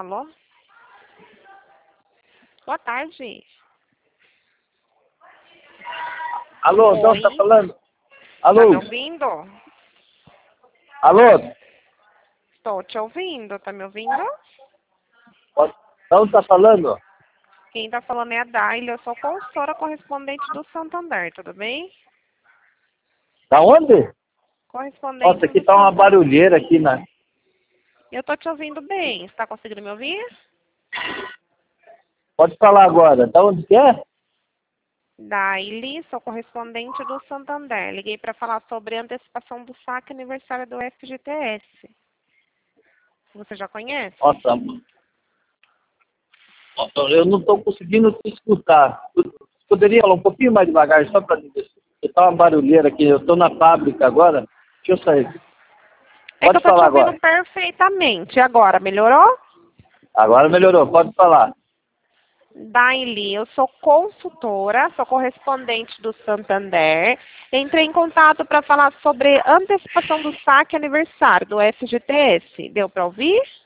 Alô? Boa tarde. Alô, não, tá falando? Tá Alô? me ouvindo? Alô? Estou te ouvindo. Tá me ouvindo? Não tá falando? Quem tá falando é a Daile. Eu sou consultora correspondente do Santander, tudo bem? Da onde? Correspondente Nossa, aqui do tá uma Santander. barulheira aqui, né? Eu tô te ouvindo bem. Você tá conseguindo me ouvir? Pode falar agora. Da onde que é? Daile, sou correspondente do Santander. Liguei para falar sobre a antecipação do saque aniversário do FGTS. Você já conhece? Nossa, eu não tô conseguindo te escutar. Poderia falar um pouquinho mais devagar, só para dizer. Tá uma barulheira aqui. Eu tô na fábrica agora. Deixa eu sair. É que Pode eu tô te falar ouvindo agora. perfeitamente. Agora, melhorou? Agora melhorou. Pode falar. Daile, eu sou consultora, sou correspondente do Santander. Entrei em contato para falar sobre antecipação do saque aniversário do FGTS. Deu para ouvir?